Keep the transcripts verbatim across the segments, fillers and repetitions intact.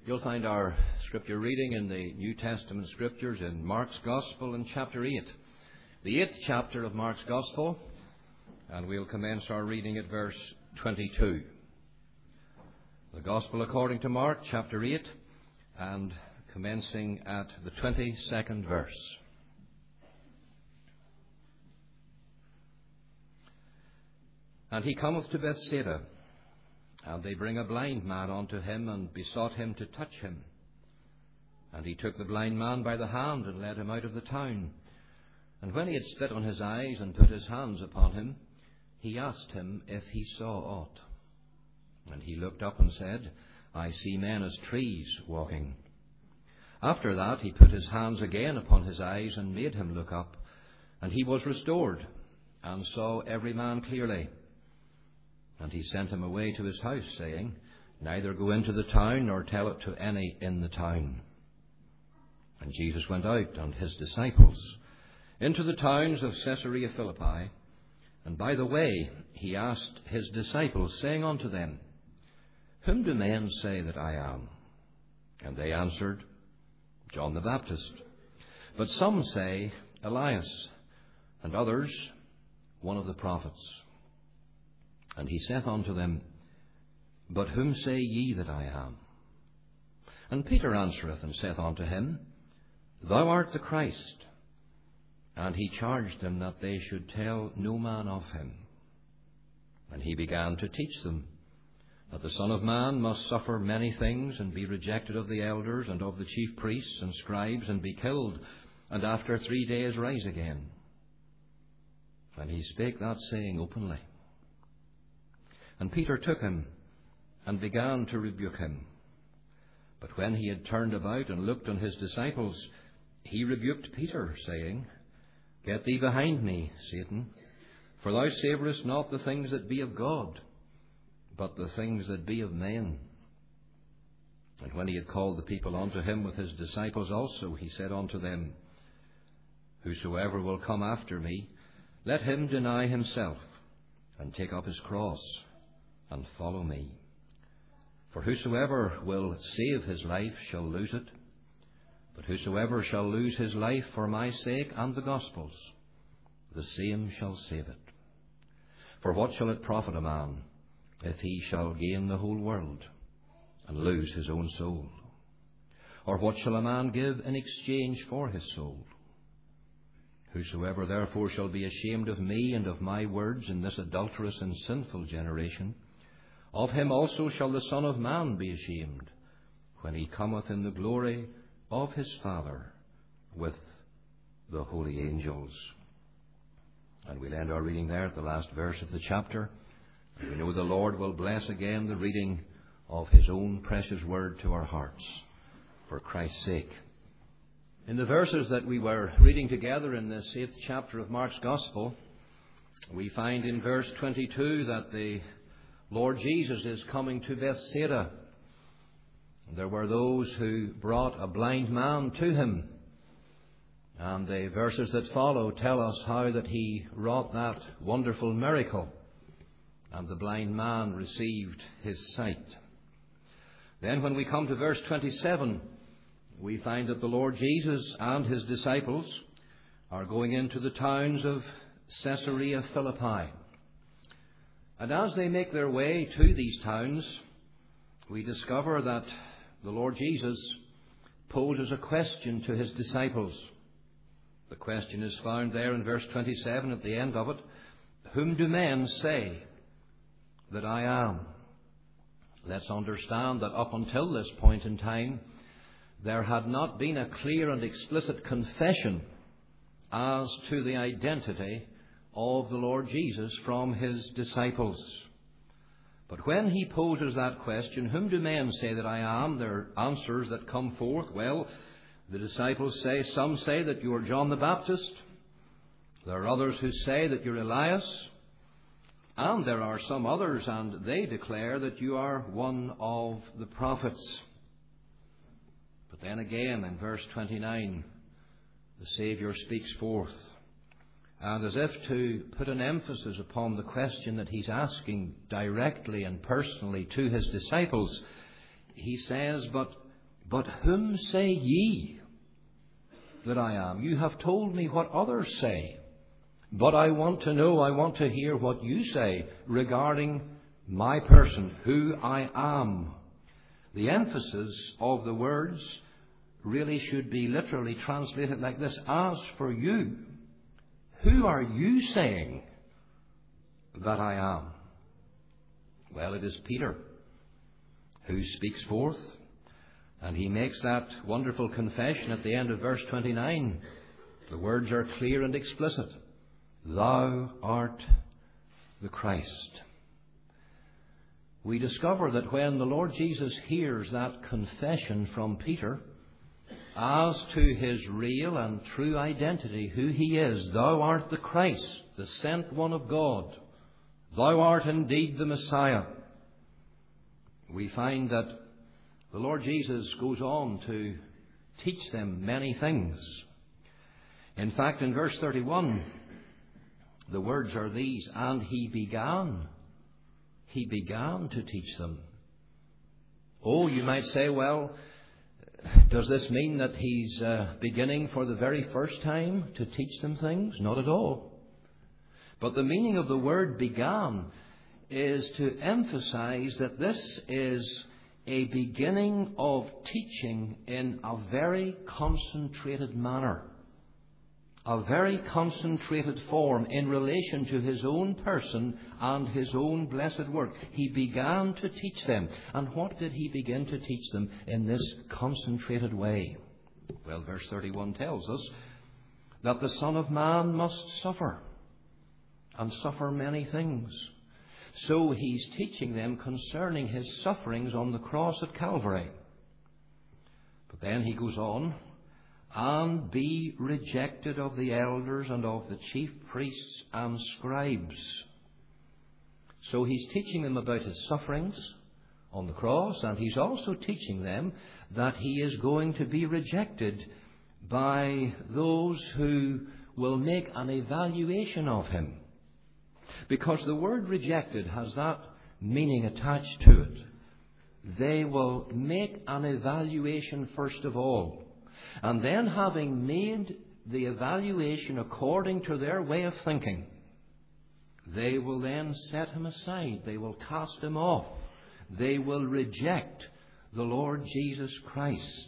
You'll find our scripture reading in the New Testament scriptures in Mark's Gospel in chapter eight. The eighth chapter of Mark's Gospel, and we'll commence our reading at verse twenty-two. The Gospel according to Mark, chapter eight, and commencing at the twenty-second verse. And he cometh to Bethsaida, and they bring a blind man unto him, and besought him to touch him. And he took the blind man by the hand, and led him out of the town. And when he had spit on his eyes, and put his hands upon him, he asked him if he saw aught. And he looked up and said, I see men as trees walking. After that he put his hands again upon his eyes, and made him look up. And he was restored, and saw every man clearly. And he sent him away to his house, saying, Neither go into the town, nor tell it to any in the town. And Jesus went out, and his disciples, into the towns of Caesarea Philippi. And by the way he asked his disciples, saying unto them, Whom do men say that I am? And they answered, John the Baptist. But some say, Elias, and others, one of the prophets. And he saith unto them, But whom say ye that I am? And Peter answereth and saith unto him, Thou art the Christ. And he charged them that they should tell no man of him. And he began to teach them that the Son of Man must suffer many things, and be rejected of the elders and of the chief priests and scribes, and be killed, and after three days rise again. And he spake that saying openly. And Peter took him, and began to rebuke him. But when he had turned about and looked on his disciples, he rebuked Peter, saying, Get thee behind me, Satan, for thou savourest not the things that be of God, but the things that be of men. And when he had called the people unto him with his disciples also, he said unto them, Whosoever will come after me, let him deny himself, and take up his cross, and follow me. For whosoever will save his life shall lose it, but whosoever shall lose his life for my sake and the gospel's, the same shall save it. For what shall it profit a man, if he shall gain the whole world, and lose his own soul? Or what shall a man give in exchange for his soul? Whosoever therefore shall be ashamed of me and of my words in this adulterous and sinful generation, of him also shall the Son of Man be ashamed, when he cometh in the glory of his Father with the holy angels. And we'll end our reading there at the last verse of the chapter. And we know the Lord will bless again the reading of his own precious word to our hearts, for Christ's sake. In the verses that we were reading together in this eighth chapter of Mark's Gospel, we find in verse twenty-two that the Lord Jesus is coming to Bethsaida. There were those who brought a blind man to him. And the verses that follow tell us how that he wrought that wonderful miracle, and the blind man received his sight. Then when we come to verse twenty-seven, we find that the Lord Jesus and his disciples are going into the towns of Caesarea Philippi. And as they make their way to these towns, we discover that the Lord Jesus poses a question to his disciples. The question is found there in verse twenty-seven at the end of it. Whom do men say that I am? Let's understand that up until this point in time, there had not been a clear and explicit confession as to the identity of the Lord Jesus from his disciples. But when he poses that question, whom do men say that I am? There are answers that come forth. Well, the disciples say, some say that you are John the Baptist. There are others who say that you're Elias. And there are some others, and they declare that you are one of the prophets. But then again, in verse twenty-nine, the Saviour speaks forth. And as if to put an emphasis upon the question that he's asking directly and personally to his disciples, he says, But But whom say ye that I am? You have told me what others say, but I want to know, I want to hear what you say regarding my person, who I am. The emphasis of the words really should be literally translated like this: as for you, who are you saying that I am? Well, it is Peter who speaks forth, and he makes that wonderful confession at the end of verse twenty-nine. The words are clear and explicit. Thou art the Christ. We discover that when the Lord Jesus hears that confession from Peter as to his real and true identity, who he is, thou art the Christ, the sent one of God, thou art indeed the Messiah, we find that the Lord Jesus goes on to teach them many things. In fact, in verse thirty-one, the words are these: and he began. He began to teach them. Oh, you might say, well, does this mean that he's uh, beginning for the very first time to teach them things? Not at all. But the meaning of the word began is to emphasize that this is a beginning of teaching in a very concentrated manner, a very concentrated form in relation to his own person and his own blessed work. He began to teach them. And what did he begin to teach them in this concentrated way? Well, verse thirty-one tells us that the Son of Man must suffer, and suffer many things. So he's teaching them concerning his sufferings on the cross at Calvary. But then he goes on, and be rejected of the elders and of the chief priests and scribes. So he's teaching them about his sufferings on the cross, and he's also teaching them that he is going to be rejected by those who will make an evaluation of him. Because the word rejected has that meaning attached to it. They will make an evaluation first of all. And then, having made the evaluation according to their way of thinking, they will then set him aside. They will cast him off. They will reject the Lord Jesus Christ.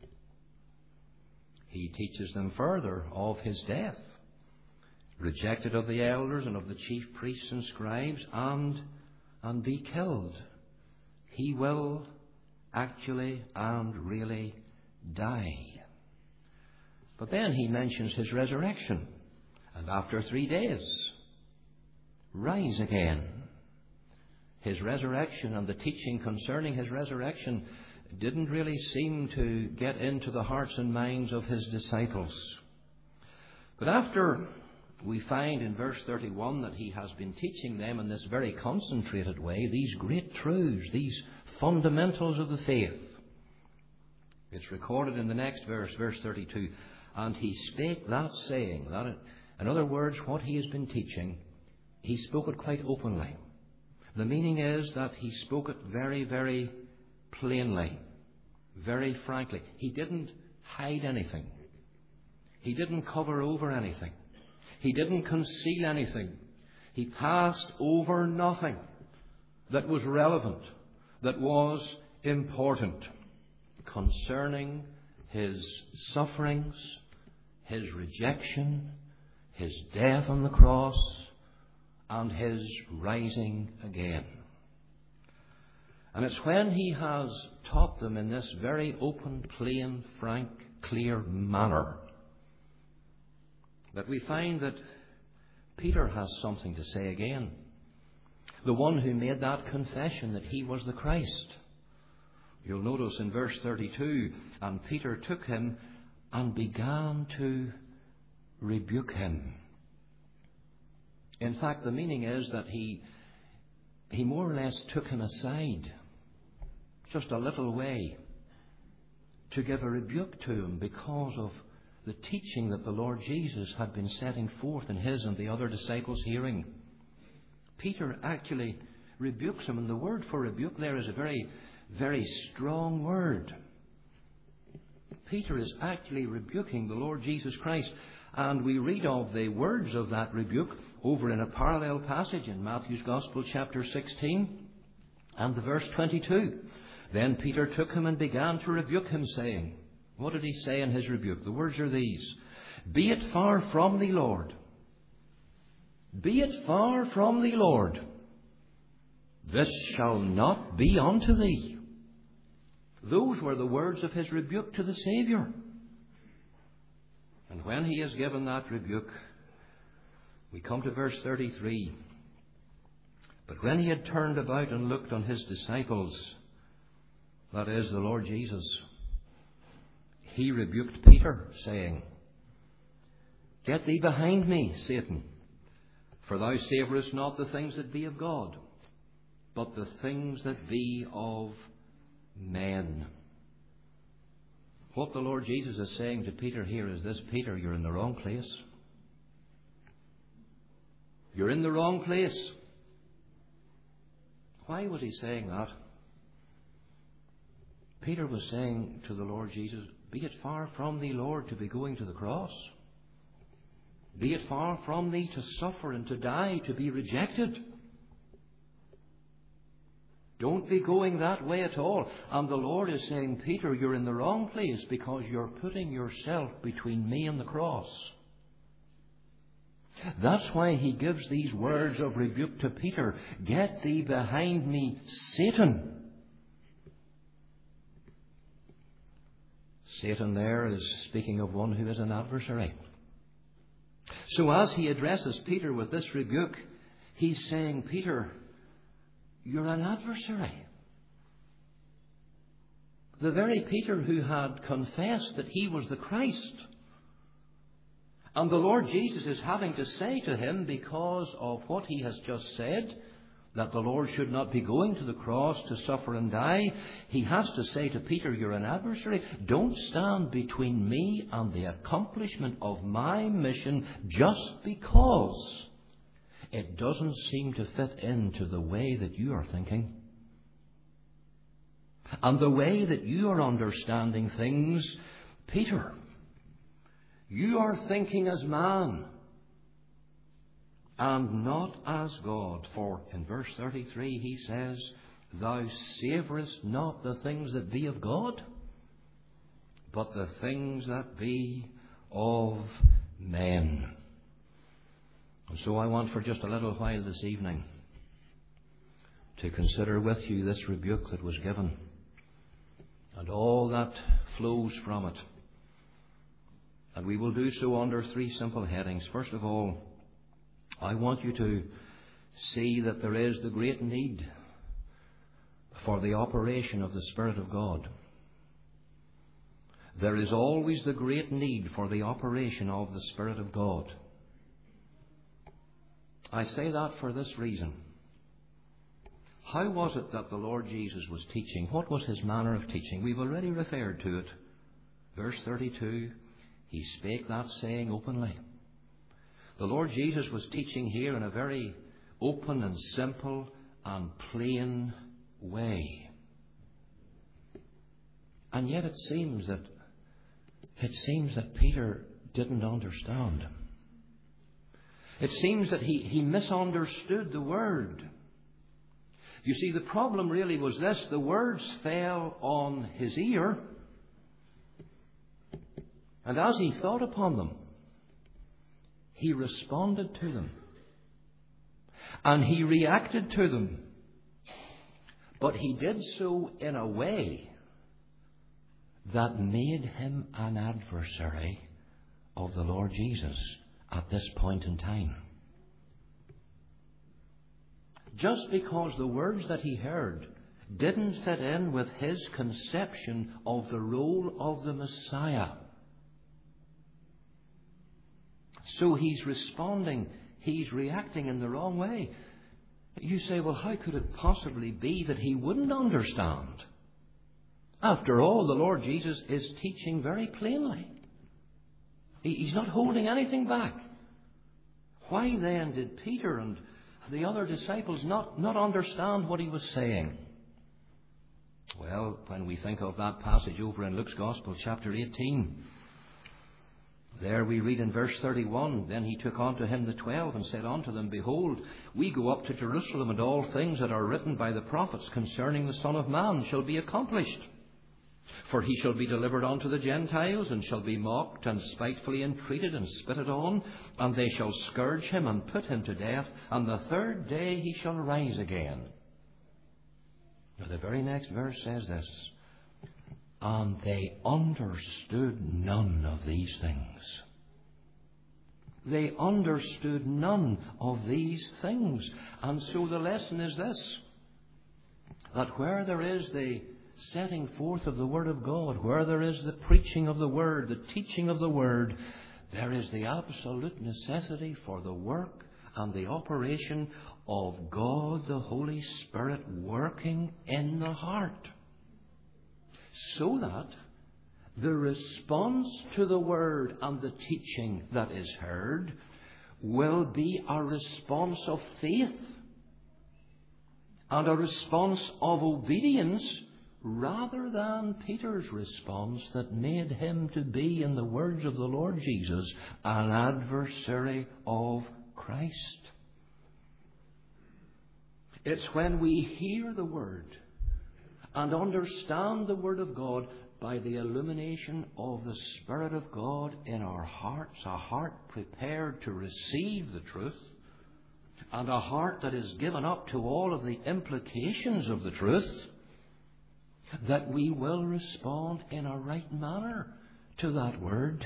He teaches them further of his death. Rejected of the elders and of the chief priests and scribes, and, and be killed. He will actually and really die. But then he mentions his resurrection, and after three days, rise again. His resurrection and the teaching concerning his resurrection didn't really seem to get into the hearts and minds of his disciples. But after we find in verse thirty-one that he has been teaching them in this very concentrated way these great truths, these fundamentals of the faith, it's recorded in the next verse, verse thirty-two. And he spake that saying, that in other words, what he has been teaching, he spoke it quite openly. The meaning is that he spoke it very, very plainly, very frankly. He didn't hide anything. He didn't cover over anything. He didn't conceal anything. He passed over nothing that was relevant, that was important concerning his sufferings, his rejection, his death on the cross, and his rising again. And it's when he has taught them in this very open, plain, frank, clear manner that we find that Peter has something to say again. The one who made that confession that he was the Christ. You'll notice in verse thirty-two, and Peter took him and began to rebuke him. In fact, the meaning is that he, he more or less took him aside, just a little way, to give a rebuke to him because of the teaching that the Lord Jesus had been setting forth in his and the other disciples' hearing. Peter actually rebukes him, and the word for rebuke there is a very, very strong word. Peter is actually rebuking the Lord Jesus Christ. And we read of the words of that rebuke over in a parallel passage in Matthew's Gospel, chapter sixteen, and the verse twenty-two. Then Peter took him and began to rebuke him, saying, what did he say in his rebuke? The words are these: Be it far from thee, Lord. Be it far from thee, Lord. This shall not be unto thee. Those were the words of his rebuke to the Saviour. And when he has given that rebuke, we come to verse thirty-three. But when he had turned about and looked on his disciples, that is, the Lord Jesus, he rebuked Peter, saying, Get thee behind me, Satan, for thou savourest not the things that be of God, but the things that be of men. What the Lord Jesus is saying to Peter here is this: Peter, you're in the wrong place. You're in the wrong place. Why was he saying that? Peter was saying to the Lord Jesus, Be it far from thee, Lord, to be going to the cross. Be it far from thee to suffer and to die, to be rejected. Don't be going that way at all. And the Lord is saying, Peter, you're in the wrong place because you're putting yourself between me and the cross. That's why he gives these words of rebuke to Peter. Get thee behind me, Satan. Satan there is speaking of one who is an adversary. So as he addresses Peter with this rebuke, he's saying, Peter, you're an adversary. The very Peter who had confessed that he was the Christ. And the Lord Jesus is having to say to him, because of what he has just said, that the Lord should not be going to the cross to suffer and die, he has to say to Peter, you're an adversary. Don't stand between me and the accomplishment of my mission just because it doesn't seem to fit into the way that you are thinking. And the way that you are understanding things, Peter, you are thinking as man and not as God. For in verse thirty-three he says, Thou savourest not the things that be of God, but the things that be of men. And so I want for just a little while this evening to consider with you this rebuke that was given and all that flows from it. And we will do so under three simple headings. First of all, I want you to see that there is the great need for the operation of the Spirit of God. There is always the great need for the operation of the Spirit of God. I say that for this reason. How was it that the Lord Jesus was teaching? What was his manner of teaching? We've already referred to it. Verse thirty-two, he spake that saying openly. The Lord Jesus was teaching here in a very open and simple and plain way. And yet it seems that it seems that Peter didn't understand. It seems that he, he misunderstood the word. You see, the problem really was this: the words fell on his ear, and as he thought upon them, he responded to them. And he reacted to them. But he did so in a way that made him an adversary of the Lord Jesus at this point in time. Just because the words that he heard didn't fit in with his conception of the role of the Messiah. So he's responding, he's reacting in the wrong way. You say, well, how could it possibly be that he wouldn't understand? After all, the Lord Jesus is teaching very plainly. He's not holding anything back. Why then did Peter and the other disciples not, not understand what he was saying? Well, when we think of that passage over in Luke's Gospel, chapter eighteen, there we read in verse thirty-one, Then he took unto him the twelve, and said unto them, Behold, we go up to Jerusalem, and all things that are written by the prophets concerning the Son of Man shall be accomplished. For he shall be delivered unto the Gentiles, and shall be mocked, and spitefully entreated, and spitted on, and they shall scourge him, and put him to death, and the third day he shall rise again. Now the very next verse says this, And they understood none of these things. They understood none of these things. And so the lesson is this, that where there is the setting forth of the Word of God, where there is the preaching of the Word, the teaching of the Word, there is the absolute necessity for the work and the operation of God the Holy Spirit working in the heart, so that the response to the Word and the teaching that is heard will be a response of faith and a response of obedience, rather than Peter's response that made him to be, in the words of the Lord Jesus, an adversary of Christ. It's when we hear the Word and understand the Word of God by the illumination of the Spirit of God in our hearts, a heart prepared to receive the truth, and a heart that is given up to all of the implications of the truth, that we will respond in a right manner to that Word.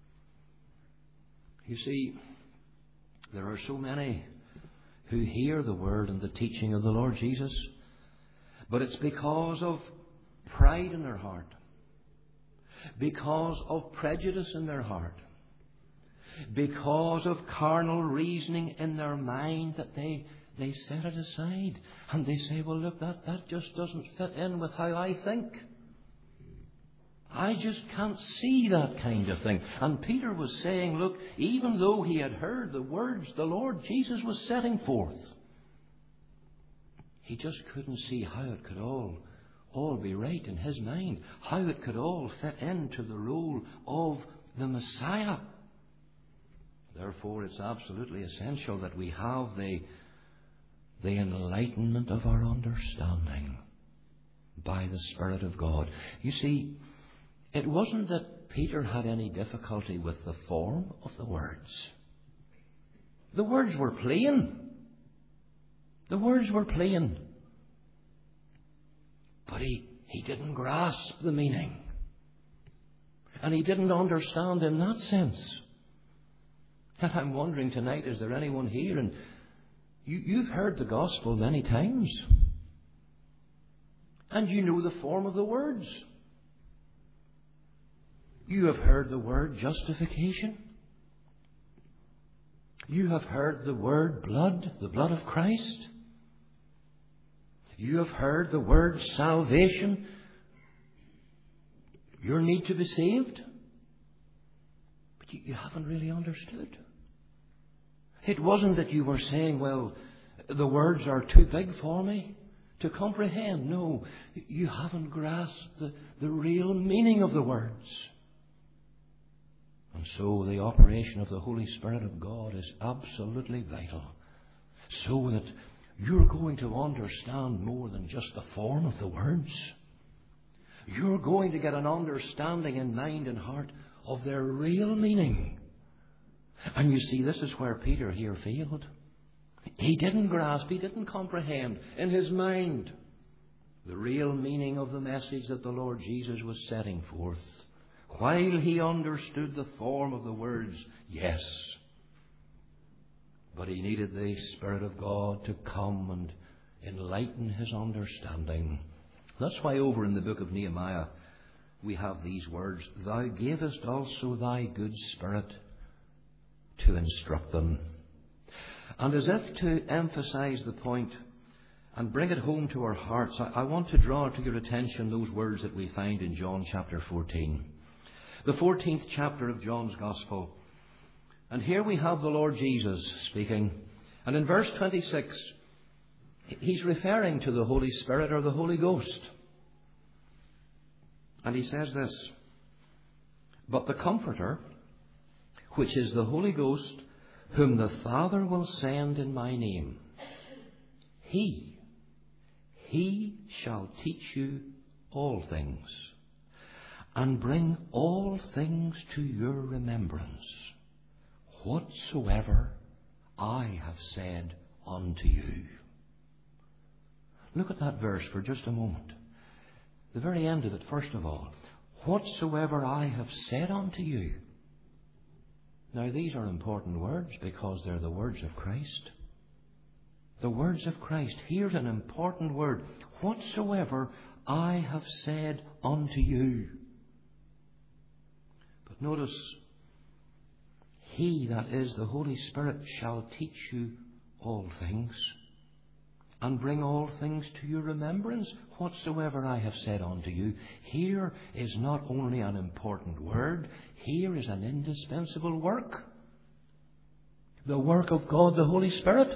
You see, there are so many who hear the Word and the teaching of the Lord Jesus, but it's because of pride in their heart, because of prejudice in their heart, because of carnal reasoning in their mind, that they, they set it aside. And they say, well, look, that, that just doesn't fit in with how I think. I just can't see that kind of thing. And Peter was saying, look, even though he had heard the words the Lord Jesus was setting forth, he just couldn't see how it could all, all be right in his mind, how it could all fit into the role of the Messiah. Therefore, it's absolutely essential that we have the, the enlightenment of our understanding by the Spirit of God. You see, it wasn't that Peter had any difficulty with the form of the words. The words were plain. The words were plain. But he, he didn't grasp the meaning. And he didn't understand in that sense. And I'm wondering tonight, is there anyone here, and you, you've heard the gospel many times, and you know the form of the words. You have heard the word justification. You have heard the word blood, the blood of Christ. You have heard the word salvation, your need to be saved. But you, you haven't really understood. It wasn't that you were saying, well, the words are too big for me to comprehend. No, you haven't grasped the, the real meaning of the words. And so the operation of the Holy Spirit of God is absolutely vital, so that you're going to understand more than just the form of the words. You're going to get an understanding in mind and heart of their real meaning. And you see, this is where Peter here failed. He didn't grasp, he didn't comprehend in his mind the real meaning of the message that the Lord Jesus was setting forth. While he understood the form of the words, yes. But he needed the Spirit of God to come and enlighten his understanding. That's why over in the book of Nehemiah we have these words, Thou gavest also thy good Spirit to instruct them. And as if to emphasize the point and bring it home to our hearts, I, I want to draw to your attention those words that we find in John chapter fourteen. The fourteenth chapter of John's Gospel. And here we have the Lord Jesus speaking. And in verse twenty-six, he's referring to the Holy Spirit or the Holy Ghost. And he says this, "But the Comforter, which is the Holy Ghost, whom the Father will send in my name, He, He shall teach you all things, and bring all things to your remembrance, whatsoever I have said unto you." Look at that verse for just a moment. The very end of it, first of all. Whatsoever I have said unto you. Now, these are important words because they're the words of Christ. The words of Christ. Here's an important word. Whatsoever I have said unto you. But notice, He, that is the Holy Spirit, shall teach you all things, and bring all things to your remembrance, whatsoever I have said unto you. Here is not only an important word, here is an indispensable work. The work of God, the Holy Spirit,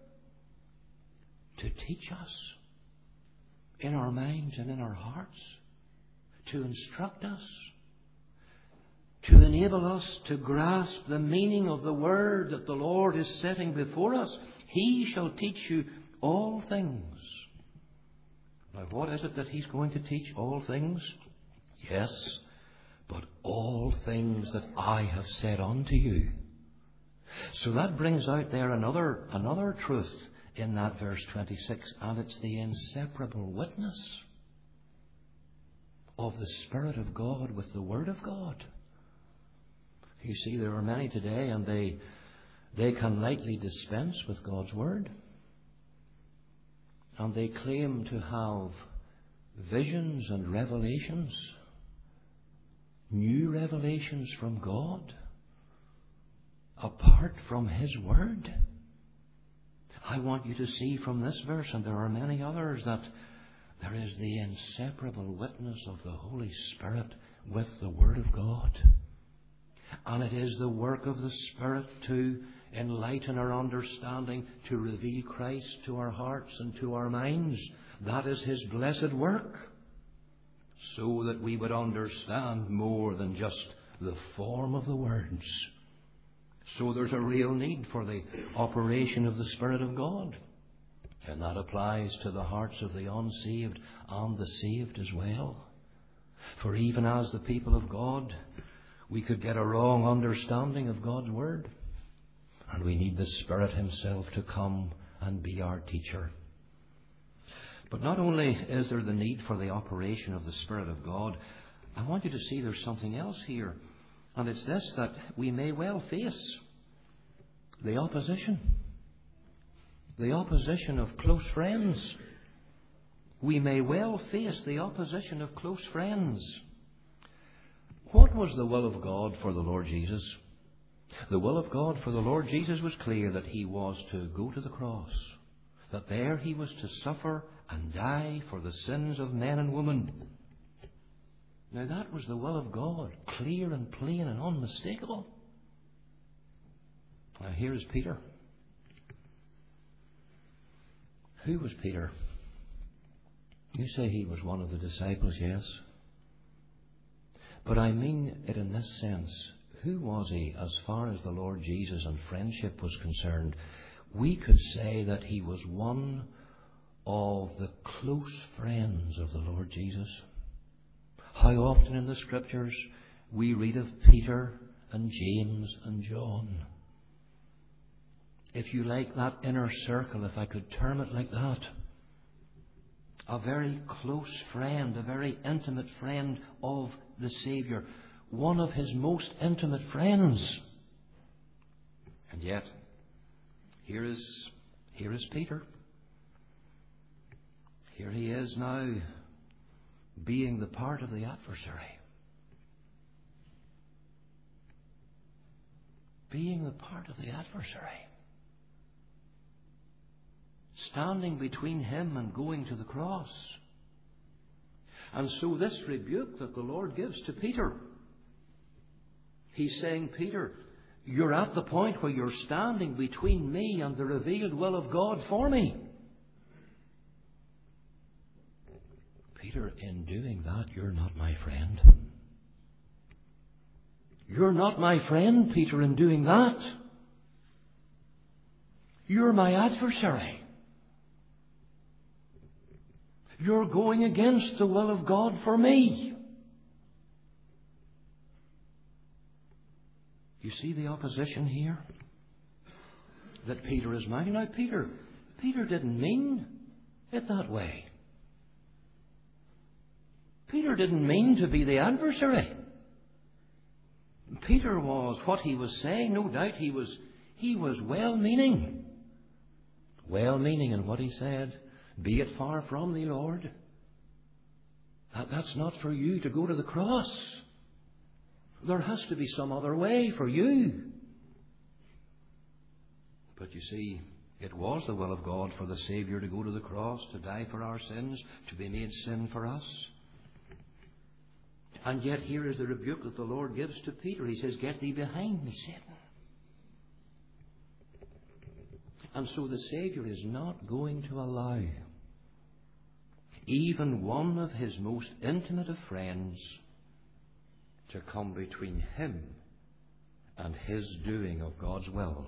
to teach us in our minds and in our hearts, to instruct us, to enable us to grasp the meaning of the word that the Lord is setting before us. He shall teach you all things. Now, what is it that He's going to teach? All things? Yes, but all things that I have said unto you. So that brings out there another, another truth in that verse twenty-six, and it's the inseparable witness of the Spirit of God with the Word of God. You see, there are many today, and they, they can lightly dispense with God's Word. And they claim to have visions and revelations, new revelations from God, apart from His Word. I want you to see from this verse, and there are many others, that there is the inseparable witness of the Holy Spirit with the Word of God. And it is the work of the Spirit to enlighten our understanding, to reveal Christ to our hearts and to our minds. That is His blessed work, so that we would understand more than just the form of the words. So there's a real need for the operation of the Spirit of God. And that applies to the hearts of the unsaved and the saved as well. For even as the people of God, we could get a wrong understanding of God's Word. And we need the Spirit Himself to come and be our teacher. But not only is there the need for the operation of the Spirit of God, I want you to see there's something else here. And it's this, that we may well face the opposition. The opposition of close friends. We may well face the opposition of close friends. What was the will of God for the Lord Jesus? The will of God for the Lord Jesus was clear, that He was to go to the cross, that there He was to suffer and die for the sins of men and women. Now that was the will of God, clear and plain and unmistakable. Now here is Peter. Who was Peter? You say he was one of the disciples, yes. But I mean it in this sense. Who was he as far as the Lord Jesus and friendship was concerned? We could say that he was one of the close friends of the Lord Jesus. How often in the Scriptures we read of Peter and James and John. If you like, that inner circle, if I could term it like that. A very close friend, a very intimate friend of the Saviour. One of His most intimate friends. And yet, here is, here is Peter. Here he is now, being the part of the adversary. Being the part of the adversary. Standing between him and going to the cross. And so this rebuke that the Lord gives to Peter, He's saying, Peter, you're at the point where you're standing between me and the revealed will of God for me. Peter, in doing that, you're not my friend. You're not my friend, Peter, in doing that. You're my adversary. You're going against the will of God for me. You see the opposition here that Peter is making? Now, Peter, Peter didn't mean it that way. Peter didn't mean to be the adversary. Peter was, what he was saying, no doubt he was, he was well-meaning. Well-meaning in what he said. Be it far from thee, Lord. That, that's not for you to go to the cross. There has to be some other way for you. But you see, it was the will of God for the Saviour to go to the cross, to die for our sins, to be made sin for us. And yet here is the rebuke that the Lord gives to Peter. He says, get thee behind me, Satan. And so the Saviour is not going to allow even one of his most intimate of friends to come between him and his doing of God's will.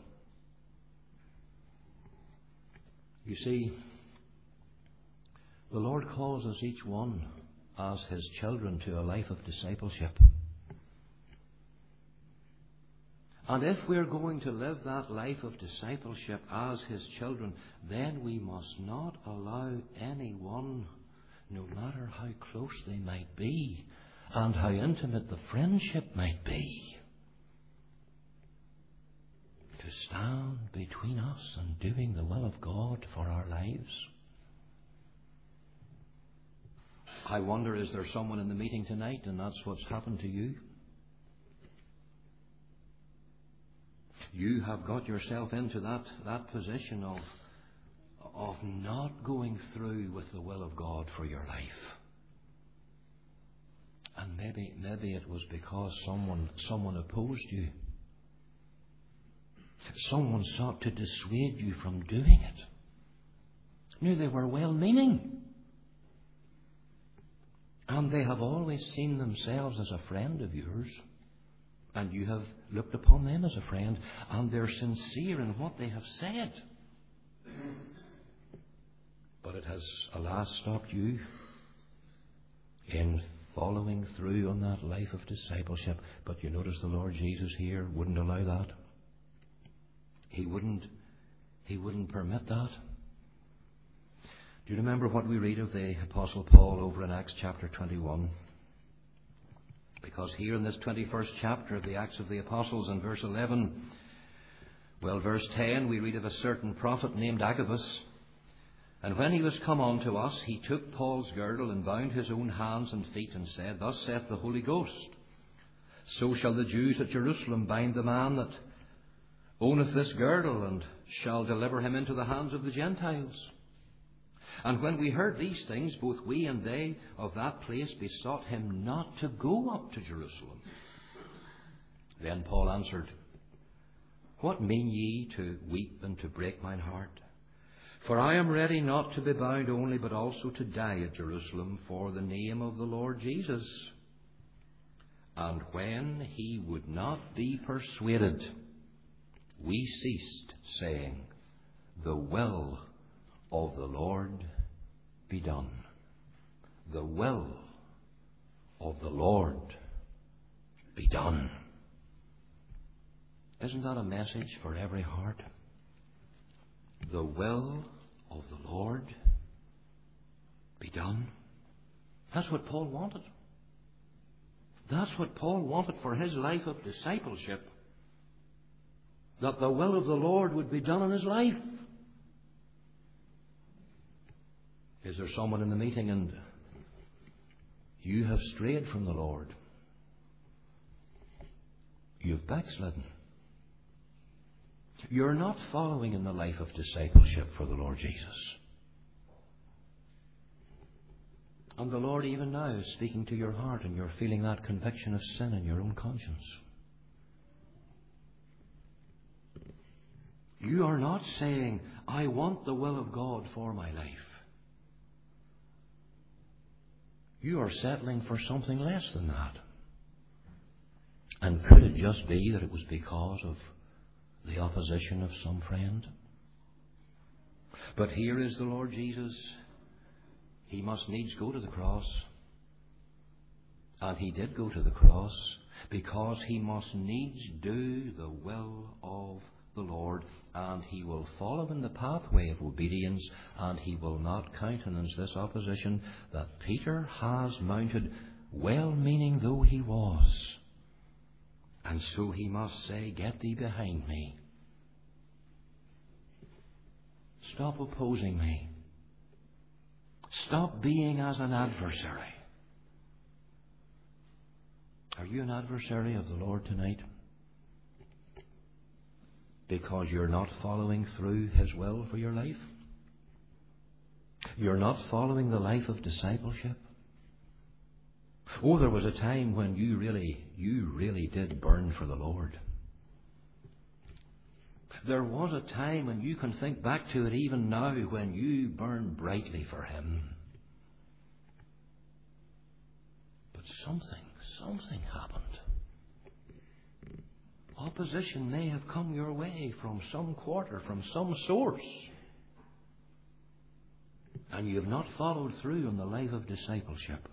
You see, the Lord calls us each one as his children to a life of discipleship. And if we're going to live that life of discipleship as his children, then we must not allow anyone, no matter how close they might be and how intimate the friendship might be, to stand between us and doing the will of God for our lives. I wonder, is there someone in the meeting tonight and that's what's happened to you? You have got yourself into that, that position of, of not going through with the will of God for your life. And maybe, maybe it was because someone, someone opposed you. Someone sought to dissuade you from doing it. Knew they were well-meaning. And they have always seen themselves as a friend of yours. And you have looked upon them as a friend. And they're sincere in what they have said. But it has, alas, stopped you in following through on that life of discipleship. But you notice the Lord Jesus here wouldn't allow that. He wouldn't, he wouldn't permit that. Do you remember what we read of the Apostle Paul over in Acts chapter twenty-one? Because here in this twenty-first chapter of the Acts of the Apostles, in verse eleven, well, verse ten, we read of a certain prophet named Agabus. And when he was come unto us, he took Paul's girdle and bound his own hands and feet, and said, Thus saith the Holy Ghost, So shall the Jews at Jerusalem bind the man that owneth this girdle, and shall deliver him into the hands of the Gentiles. And when we heard these things, both we and they of that place besought him not to go up to Jerusalem. Then Paul answered, What mean ye to weep and to break mine heart? For I am ready not to be bound only, but also to die at Jerusalem for the name of the Lord Jesus. And when he would not be persuaded, we ceased, saying, The will of the Lord be done. The will of the Lord be done. Isn't that a message for every heart? The will of the Lord be done. That's what Paul wanted. That's what Paul wanted for his life of discipleship. That the will of the Lord would be done in his life. Is there someone in the meeting and you have strayed from the Lord? You've backslidden. You're not following in the life of discipleship for the Lord Jesus. And the Lord even now is speaking to your heart, and you're feeling that conviction of sin in your own conscience. You are not saying, I want the will of God for my life. You are settling for something less than that. And could it just be that it was because of the opposition of some friend? But here is the Lord Jesus. He must needs go to the cross. And he did go to the cross because he must needs do the will of the Lord, and he will follow in the pathway of obedience, and he will not countenance this opposition that Peter has mounted, well-meaning though he was. And so he must say, "Get thee behind me. Stop opposing me. Stop being as an adversary." Are you an adversary of the Lord tonight? Because you're not following through his will for your life? You're not following the life of discipleship? Oh, there was a time when you really, you really did burn for the Lord. There was a time, and you can think back to it even now, when you burned brightly for him. But something, something happened. Opposition may have come your way from some quarter, from some source. And you have not followed through on the life of discipleship.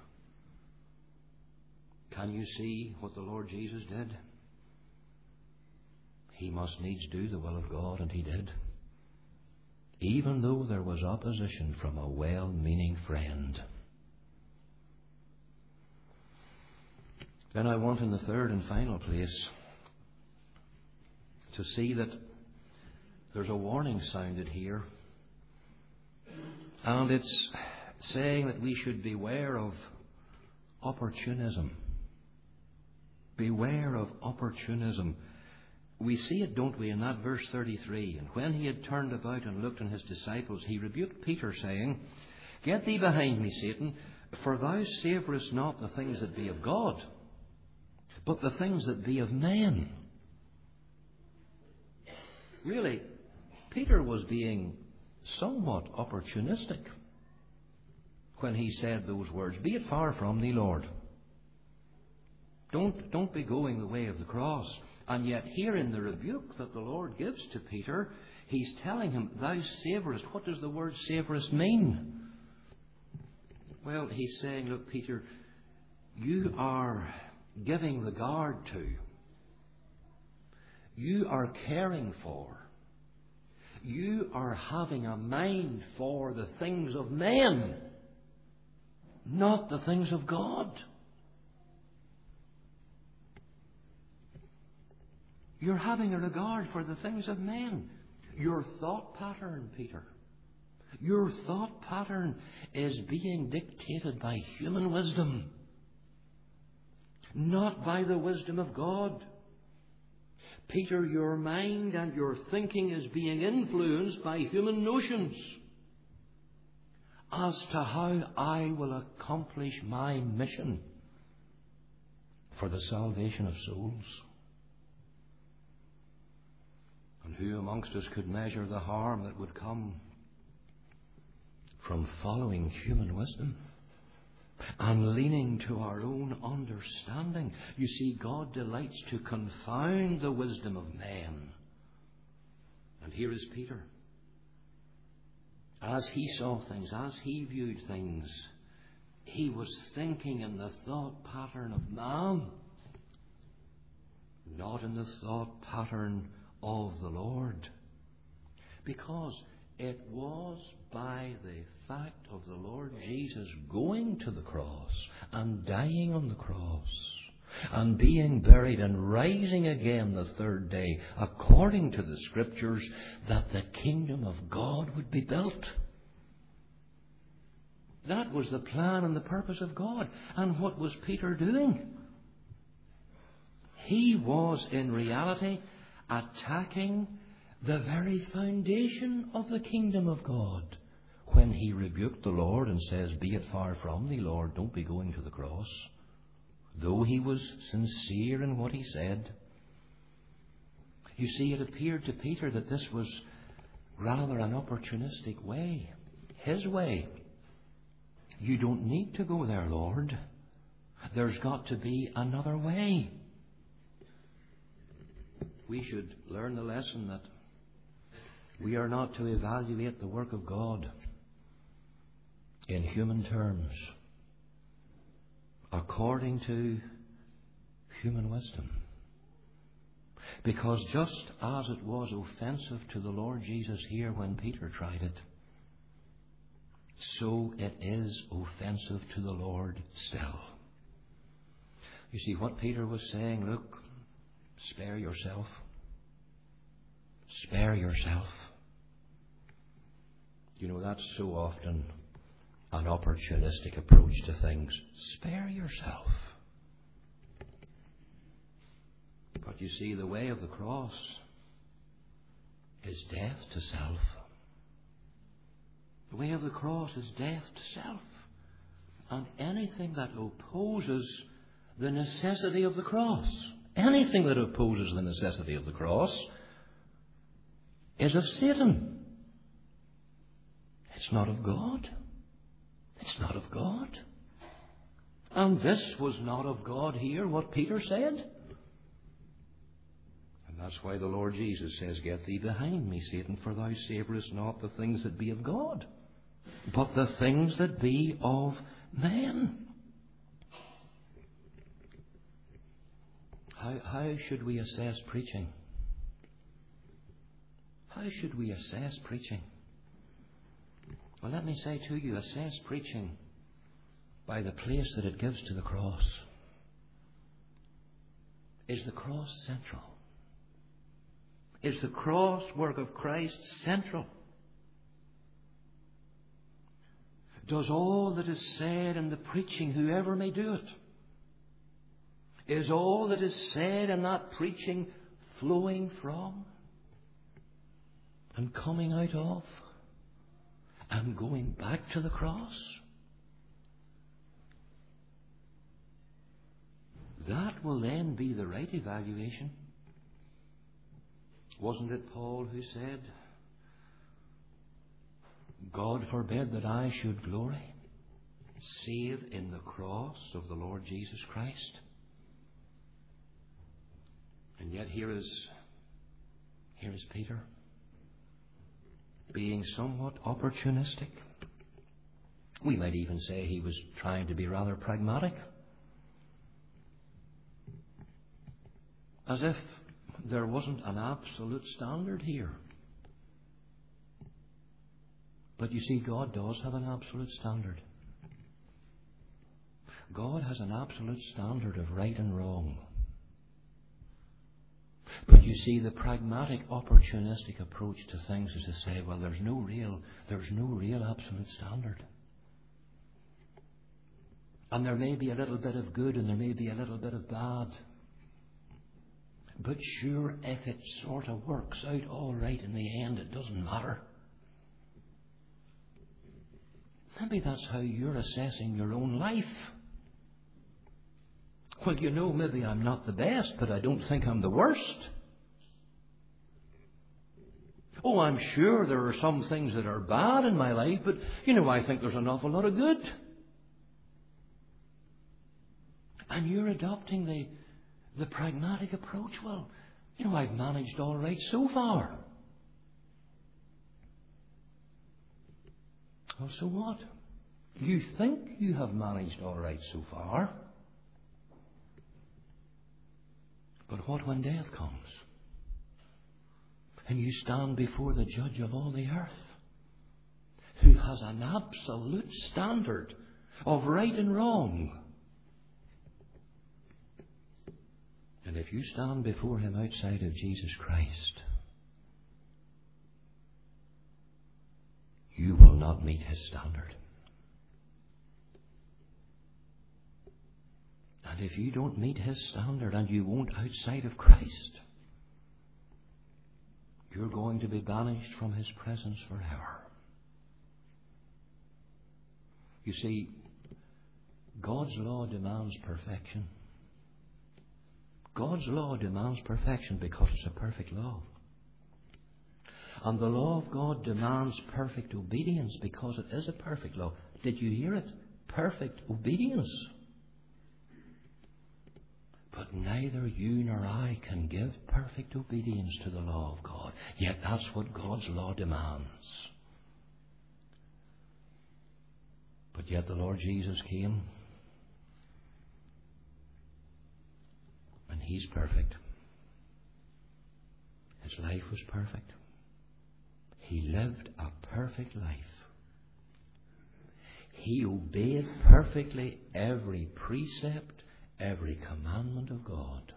Can you see what the Lord Jesus did? He must needs do the will of God, and he did. Even though there was opposition from a well-meaning friend. Then I want in the third and final place to see that there's a warning sounded here. And it's saying that we should beware of opportunism. Beware of opportunism. We see it, don't we, in that verse thirty-three. And when he had turned about and looked on his disciples, he rebuked Peter, saying, "Get thee behind me, Satan, for thou savourest not the things that be of God, but the things that be of men." Really, Peter was being somewhat opportunistic when he said those words, "Be it far from thee, Lord." Don't, don't be going the way of the cross. And yet here in the rebuke that the Lord gives to Peter, he's telling him, "Thou savourest." What does the word savourest mean? Well, he's saying, look, Peter, you are giving the guard to. You are caring for. You are having a mind for the things of men, not the things of God. You're having a regard for the things of men. Your thought pattern, Peter, your thought pattern is being dictated by human wisdom, not by the wisdom of God. Peter, your mind and your thinking is being influenced by human notions as to how I will accomplish my mission for the salvation of souls. And who amongst us could measure the harm that would come from following human wisdom and leaning to our own understanding? You see, God delights to confound the wisdom of men. And here is Peter. As he saw things, as he viewed things, he was thinking in the thought pattern of man, not in the thought pattern of the Lord. Because it was by the fact of the Lord Jesus going to the cross and dying on the cross and being buried and rising again the third day, according to the Scriptures, that the kingdom of God would be built. That was the plan and the purpose of God. And what was Peter doing? He was in reality attacking the very foundation of the kingdom of God when he rebuked the Lord and says, "Be it far from thee, Lord, don't be going to the cross." Though he was sincere in what he said. You see, it appeared to Peter that this was rather an opportunistic way, his way. You don't need to go there, Lord. There's got to be another way. We should learn the lesson that we are not to evaluate the work of God in human terms, according to human wisdom. Because just as it was offensive to the Lord Jesus here when Peter tried it, so it is offensive to the Lord still. You see, what Peter was saying, look, spare yourself. Spare yourself. You know, that's so often an opportunistic approach to things. Spare yourself. But you see, the way of the cross is death to self. The way of the cross is death to self. And anything that opposes the necessity of the cross, anything that opposes the necessity of the cross, is of Satan. It's not of God. It's not of God. And this was not of God here, what Peter said. And that's why the Lord Jesus says, "Get thee behind me, Satan, for thou savourest not the things that be of God, but the things that be of men." How, how should we assess preaching? How should we assess preaching? Well, let me say to you, assess preaching by the place that it gives to the cross. Is the cross central? Is the cross work of Christ central? Does all that is said in the preaching, whoever may do it, is all that is said in that preaching flowing from and coming out of and going back to the cross? That will then be the right evaluation. Wasn't it Paul who said, "God forbid that I should glory, save in the cross of the Lord Jesus Christ"? And yet here is, here is Peter, being somewhat opportunistic. We might even say he was trying to be rather pragmatic. As if there wasn't an absolute standard here. But you see, God does have an absolute standard. God has an absolute standard of right and wrong. But you see, the pragmatic, opportunistic approach to things is to say, well, there's no real, there's no real absolute standard. And there may be a little bit of good and there may be a little bit of bad. But sure, if it sort of works out all right in the end, it doesn't matter. Maybe that's how you're assessing your own life. Well, you know, maybe I'm not the best, but I don't think I'm the worst. Oh, I'm sure there are some things that are bad in my life, but, you know, I think there's an awful lot of good. And you're adopting the, the pragmatic approach. Well, you know, I've managed all right so far. Well, so what? You think you have managed all right so far. But what when death comes? And you stand before the judge of all the earth, who has an absolute standard of right and wrong. And if you stand before him outside of Jesus Christ, you will not meet his standard. And if you don't meet his standard, and you won't outside of Christ, you're going to be banished from his presence forever. You see, God's law demands perfection. God's law demands perfection because it's a perfect law. And the law of God demands perfect obedience because it is a perfect law. Did you hear it? Perfect obedience. But neither you nor I can give perfect obedience to the law of God. Yet that's what God's law demands. But yet the Lord Jesus came, and He's perfect. His life was perfect. He lived a perfect life. He obeyed perfectly every precept, every commandment of God.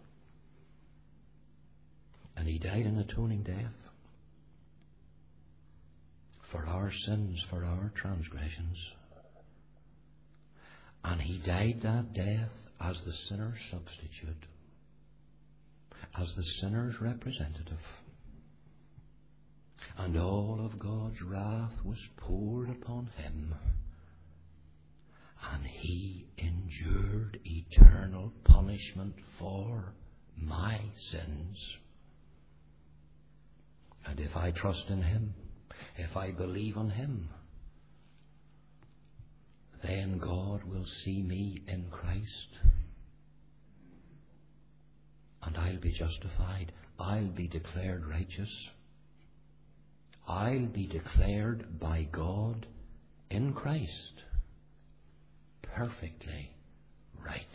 And He died an atoning death for our sins, for our transgressions. And He died that death as the sinner's substitute, as the sinner's representative. And all of God's wrath was poured upon Him. And He endured eternal punishment for my sins. And if I trust in Him, if I believe on Him, then God will see me in Christ. And I'll be justified. I'll be declared righteous. I'll be declared by God in Christ perfectly right.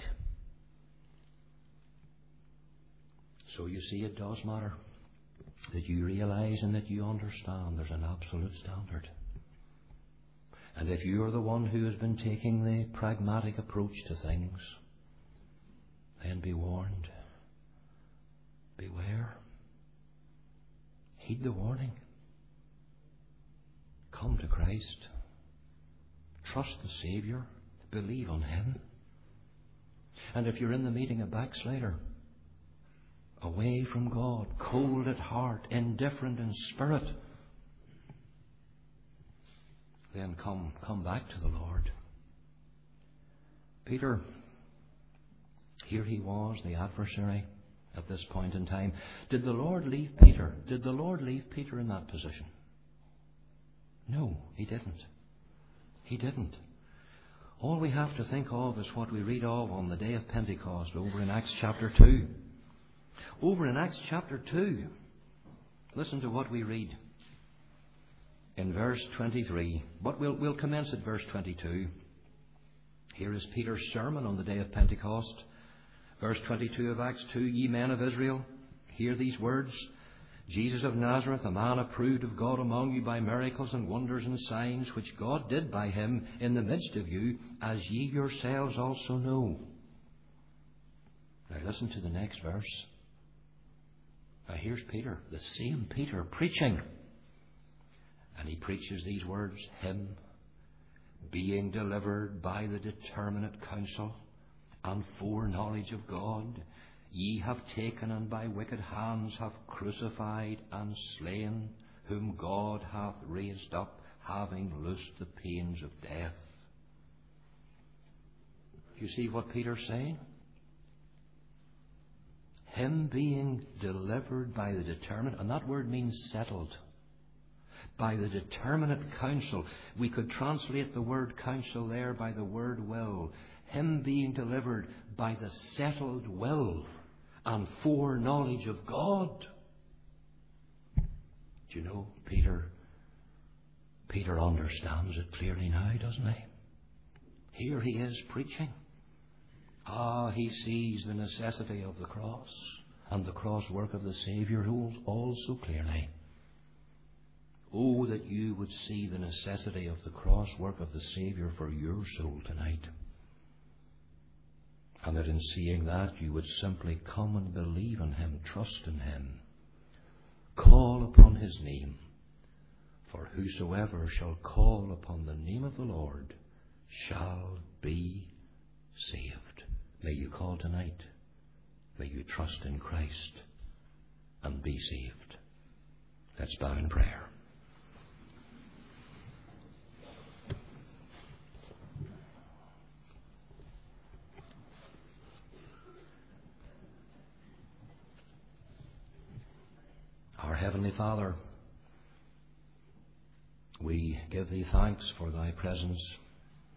So you see, it does matter that you realize and that you understand there's an absolute standard. And if you're the one who has been taking the pragmatic approach to things, then be warned. Beware. Heed the warning. Come to Christ. Trust the Saviour. Believe on Him. And if you're in the meeting a backslider, away from God, cold at heart, indifferent in spirit, then come, come back to the Lord. Peter, here he was, the adversary, at this point in time. Did the Lord leave Peter? Did the Lord leave Peter in that position? No, He didn't. He didn't. All we have to think of is what we read of on the day of Pentecost over in Acts chapter two. Over in Acts chapter two, listen to what we read in verse twenty-three. But we'll, we'll commence at verse twenty-two. Here is Peter's sermon on the day of Pentecost. Verse twenty-two of Acts two, Ye men of Israel, hear these words. Jesus of Nazareth, a man approved of God among you by miracles and wonders and signs, which God did by Him in the midst of you, as ye yourselves also know. Now listen to the next verse. Now here's Peter, the same Peter, preaching. And he preaches these words, Him being delivered by the determinate counsel and foreknowledge of God, ye have taken and by wicked hands have crucified and slain, whom God hath raised up, having loosed the pains of death. You see what Peter's saying? Him being delivered by the determinate, and that word means settled, by the determinate counsel. We could translate the word counsel there by the word will. Him being delivered by the settled will and foreknowledge of God. Do you know, Peter, Peter understands it clearly now, doesn't he? Here he is preaching. Ah, he sees the necessity of the cross and the cross work of the Saviour all so clearly. Oh, that you would see the necessity of the cross work of the Saviour for your soul tonight. And that in seeing that you would simply come and believe in Him, trust in Him, call upon His name. For whosoever shall call upon the name of the Lord shall be saved. May you call tonight. May you trust in Christ and be saved. Let's bow in prayer. Our Heavenly Father, we give Thee thanks for Thy presence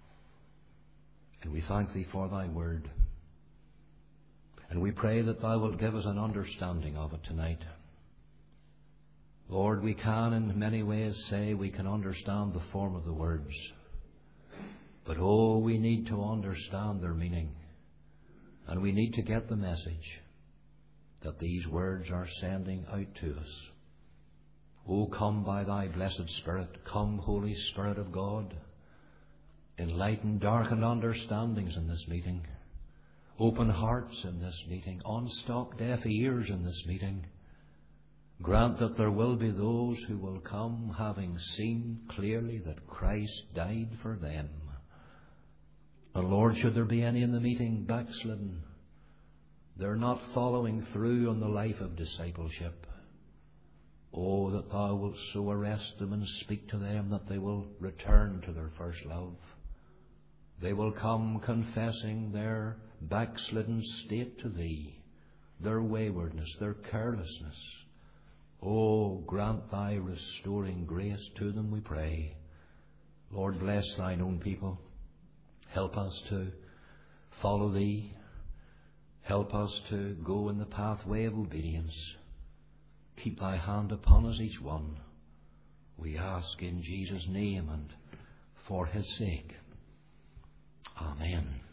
And we thank Thee for Thy word. And we pray that Thou wilt give us an understanding of it tonight. Lord, we can in many ways say we can understand the form of the words. But oh, we need to understand their meaning. And we need to get the message that these words are sending out to us. Oh, come by Thy blessed Spirit. Come, Holy Spirit of God. Enlighten darkened understandings in this meeting. Open hearts in this meeting. Unstop deaf ears in this meeting. Grant that there will be those who will come having seen clearly that Christ died for them. And Lord, should there be any in the meeting backslidden, they're not following through on the life of discipleship. Oh, that Thou wilt so arrest them and speak to them that they will return to their first love. They will come confessing their backslidden state to Thee, their waywardness, their carelessness. Oh, grant Thy restoring grace to them, we pray. Lord, bless Thine own people. Help us to follow Thee. Help us to go in the pathway of obedience. Keep Thy hand upon us, each one. We ask in Jesus' name and for His sake. Amen.